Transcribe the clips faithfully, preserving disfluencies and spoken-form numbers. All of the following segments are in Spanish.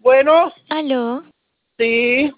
Bueno, ¿Aló? sí.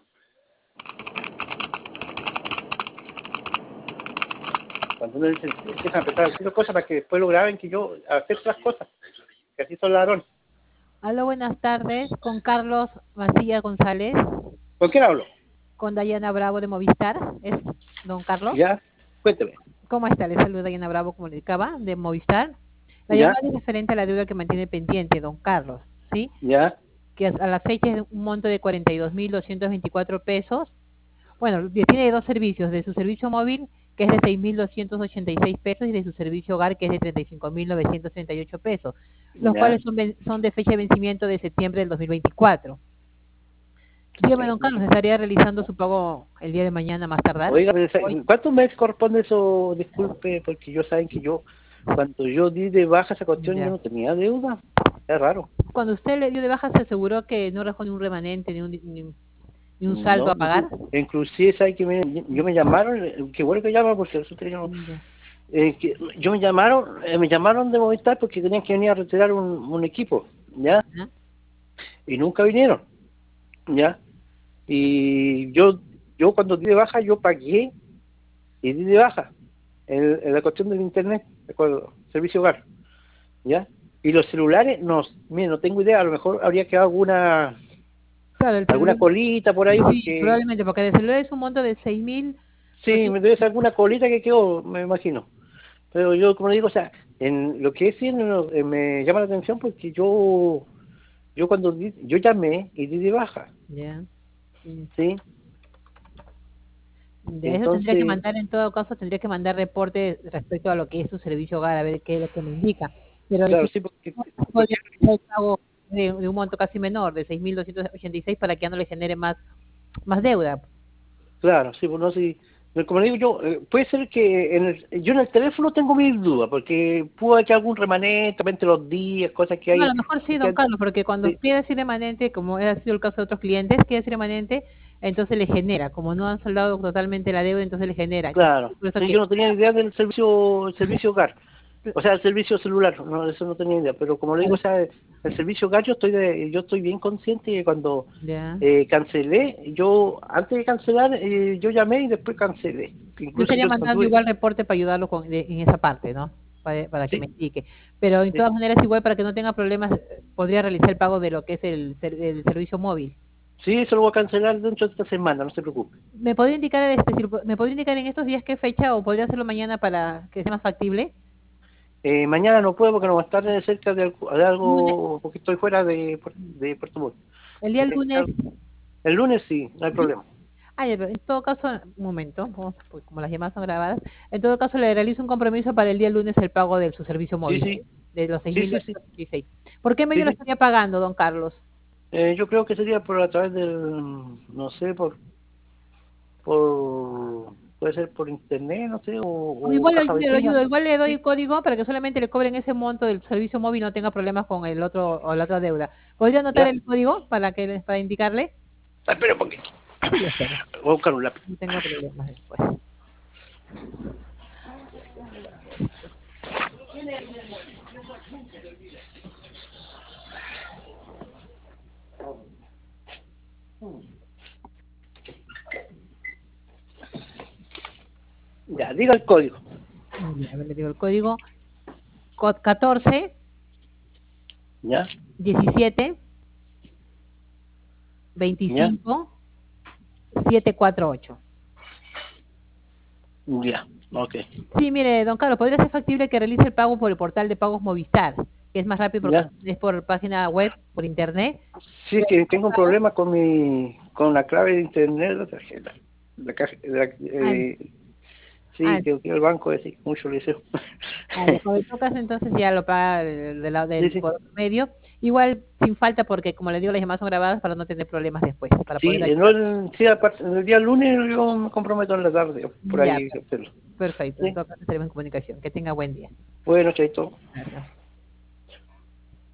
Cuando uno dice, empiezan a empezar a decir cosas para que después lo graben, que yo acepto las cosas, que así son ladrones. Aló, buenas tardes, con Carlos Macías González, ¿Con quién hablo? con Dayana Bravo de Movistar. ¿Es don Carlos? Ya, cuénteme. ¿Cómo está? Le saluda Dayana Bravo, como le indicaba, de Movistar. La Ya, llamada es referente a la deuda que mantiene pendiente don Carlos, ¿sí? ya, Que a la fecha es un monto de cuarenta y dos mil doscientos veinticuatro pesos. Bueno, tiene dos servicios, de su servicio móvil, que es de seis mil doscientos ochenta y seis pesos, y de su servicio hogar, que es de treinta y cinco mil novecientos treinta y ocho pesos, los ya. cuales son, ven- son de fecha de vencimiento de septiembre del dos mil veinticuatro. Dígame, don Carlos, ¿estaría realizando su pago el día de mañana más tardar? Oiga, pero, Hoy. ¿cuántos meses corresponde eso? Disculpe, porque yo saben que yo, cuando yo di de baja esa cuestión, Ya. yo no tenía deuda. Es raro. Cuando usted le dio de baja, ¿se aseguró que no dejó ni un remanente, ni un, ni, ni un saldo No, a pagar? inclusive, ¿sabe que me, yo me llamaron? eh, Qué bueno que llaman, porque resulta que yo no... Ya. Eh, que yo me llamaron, eh, me llamaron de Movistar porque tenían que venir a retirar un, un equipo, ¿ya? ¿Ya? Y nunca vinieron, ¿ya? Y yo, yo cuando di de baja, yo pagué y di de baja en, en la cuestión del internet, con el servicio hogar, ¿ya? Y los celulares, no, mire, no tengo idea, a lo mejor habría quedado alguna Claro, el alguna celular, colita por ahí, sí, porque probablemente, porque el celular es un monto de seis mil. sí, me debe ser alguna colita que quedó, me imagino. Pero yo, como le digo, o sea, en lo que es sí, no, eh, me llama la atención porque yo, yo cuando di, yo llamé y di de baja, Ya. Sí. ¿sí? De eso tendría que Entonces, mandar, en todo caso, tendría que mandar reporte respecto a lo que es su servicio hogar, a ver qué es lo que me indica. Pero claro, el sí, porque, podría porque hacer el pago de, de un monto casi menor, de seis mil doscientos ochenta y seis, para que ya no le genere más, más deuda. claro, sí, pues no sé, pero como le digo yo, eh, puede ser que en el, yo en el teléfono tengo mis dudas, porque pudo haber algún remanente entre los días, cosas que No, a hay, lo mejor sí, don que- Carlos, porque cuando sí, pide decir remanente, como ha sido el caso de otros clientes, quiere decir remanente, entonces le genera, como no han saldado totalmente la deuda, entonces le genera. Entonces, claro, por eso sí, que, yo no tenía idea del servicio, el servicio hogar. O sea, el servicio celular, no, eso no tenía idea, pero como le digo, o sea, el servicio hogar yo estoy de, yo estoy bien consciente que cuando ya. eh, cancelé, yo antes de cancelar, eh, yo llamé y después cancelé. Yo Incluso estaría yo mandando tuve, igual reporte para ayudarlo con, de- en esa parte, ¿no? Para, para que me sí, indique. Pero de sí, todas maneras, igual para que no tenga problemas, eh, podría realizar el pago de lo que es el, ser- el servicio móvil. sí, eso lo voy a cancelar dentro de esta semana, no se preocupe. ¿Me podría indicar, este, si lo- me podría indicar en estos días qué fecha o podría hacerlo mañana para que sea más factible? Eh, mañana no puedo porque no voy a estar eh, cerca de, algo, de Lunes, algo, porque estoy fuera de, Puer- de Puerto Montt. el día Eh, lunes. El lunes sí, no hay problema. Ah, ya, pero en todo caso, un momento, vamos, porque como las llamadas son grabadas, en todo caso le realizo un compromiso para el día lunes el pago de su servicio Sí, móvil, sí, de los seis sí, mil sí, sí, doscientos ochenta y seis. ¿Por qué medio sí, lo sí. estaría pagando, don Carlos? Eh, yo creo que sería por a través del, no sé, por por puede ser por internet, no sé, o, O o igual le caja ayudo, le vecina. ayudo, igual le doy el Sí, código para que solamente le cobren ese monto del servicio móvil y no tenga problemas con el otro o la otra deuda. ¿Podría anotar ya. el código para que para indicarle? Ah, espera un poquito. Sí, lo espero. Voy a buscar un lápiz. No tengo problemas después. Ya, diga el código. Ya, a ver, le digo el código co- catorce Ya, diecisiete ya, veinticinco setecientos cuarenta y ocho. ya, ok. Sí, mire, don Carlos, ¿podría ser factible que realice el pago por el portal de pagos Movistar? Que es más rápido porque Ya. es por página web, por internet. Sí, es que tengo un problema con mi, con la clave de internet de la tarjeta. La caja- de la- Ah, eh, ah, sí, tengo que ir al banco, decir, mucho le deseo. ah, ya, cuando tocas entonces ya lo paga del, del, Sí, del- sí. por otro medio. Igual sin falta porque, como le digo, las llamadas son grabadas para no tener problemas después, para Sí, poder eh, no, ayudar. el, sí, aparte, el día lunes yo me comprometo en la tarde, por Ya, ahí per- hacerlo. perfecto. En Sí. todo caso estaremos en comunicación. Que tenga buen día. Bueno, chaito. Gracias.